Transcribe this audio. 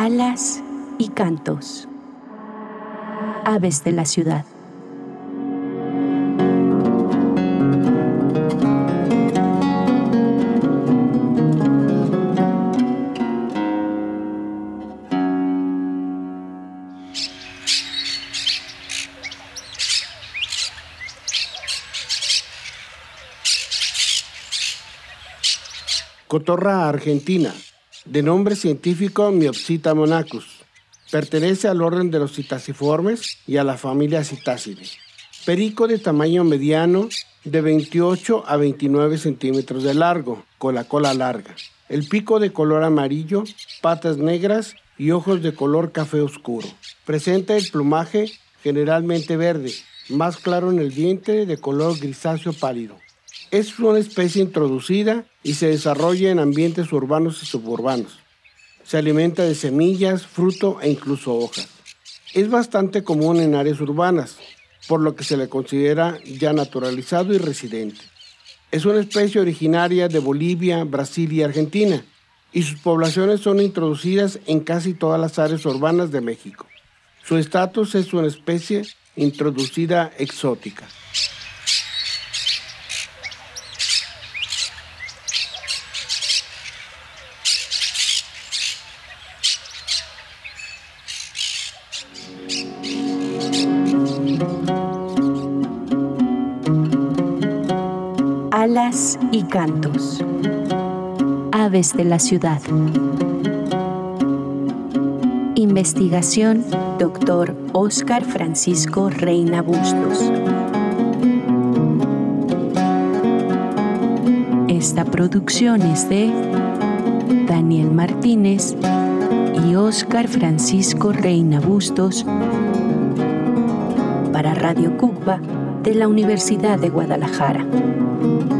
Alas y cantos. Aves de la ciudad. Cotorra argentina, de nombre científico Myopsita monachus. Pertenece al orden de los citasiformes y a la familia Citacidae. Perico de tamaño mediano, de 28 a 29 centímetros de largo, con la cola larga. El pico de color amarillo, patas negras y ojos de color café oscuro. Presenta el plumaje generalmente verde, más claro en el vientre, de color grisáceo pálido. Es una especie introducida y se desarrolla en ambientes urbanos y suburbanos. Se alimenta de semillas, fruto e incluso hojas. Es bastante común en áreas urbanas, por lo que se le considera ya naturalizado y residente. Es una especie originaria de Bolivia, Brasil y Argentina, y sus poblaciones son introducidas en casi todas las áreas urbanas de México. Su estatus es una especie introducida exótica. Alas y cantos. Aves de la ciudad. Investigación, Dr. Óscar Francisco Reina Bustos. Esta producción es de Daniel Martínez y Óscar Francisco Reina Bustos para Radio Cucba de la Universidad de Guadalajara.